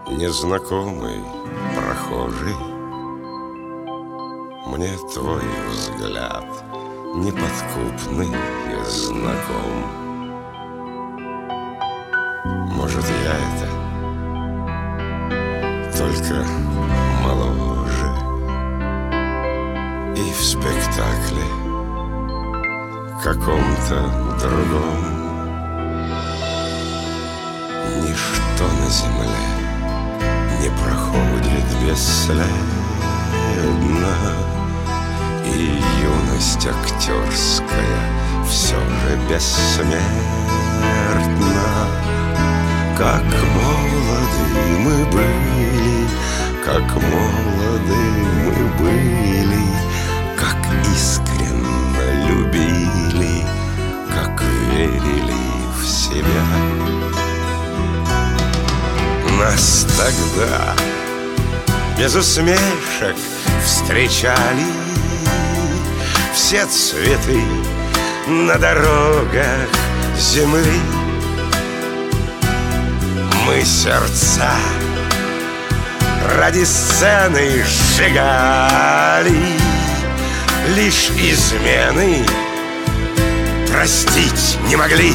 Незнакомый прохожий, мне твой взгляд неподкупный и знаком. Может, я это только моложе, и в спектакле каком-то другом ничто на земле не проходит бесследно, и юность актерская все же бессмертна. Как молоды мы были, как молоды мы были, как искренно любили, как верили в себя. Нас тогда без усмешек встречали все цветы на дорогах земли. Мы сердца ради сцены сжигали, лишь измены простить не могли.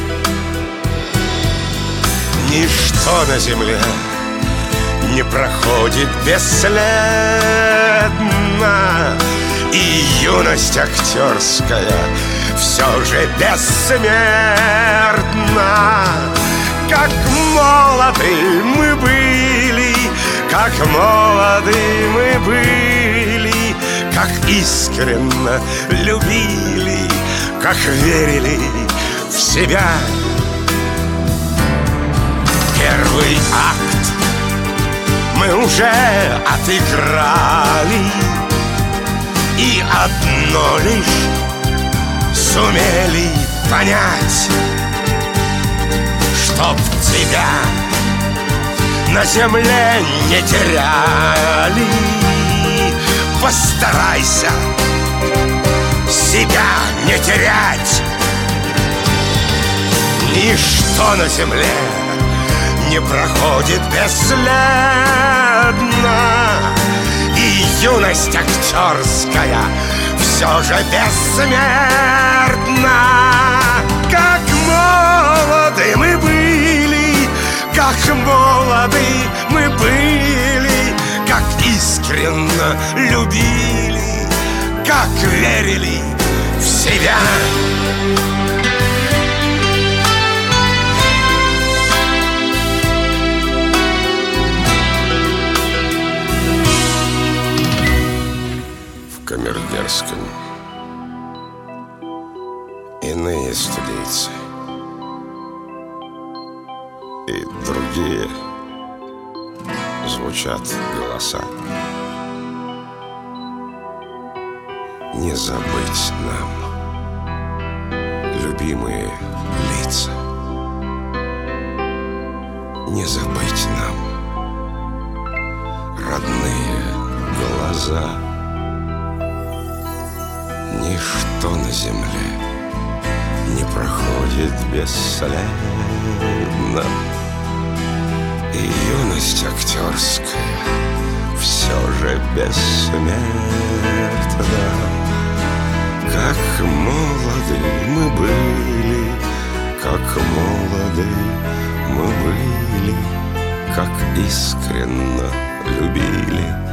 Ничто на земле не проходит бесследно, и юность актерская все же бессмертна. Как молоды мы были, как молоды мы были, как искренно любили, как верили в себя. Первый акт мы уже отыграли, и одно лишь сумели понять: чтоб тебя на земле не теряли, постарайся себя не терять. Ничто на земле не проходит бесследно, и юность актерская все же бессмертна. Как молоды мы были, как молоды мы были, как искренно любили, как верили в себя. В Камергерском иные студийцы и другие звучат голоса. Не забыть нам любимые лица, не забыть нам родные глаза. Ничто на земле не проходит бесследно, и юность актерская все же бессмертна. Как молоды мы были, как молоды мы были, как искренно любили,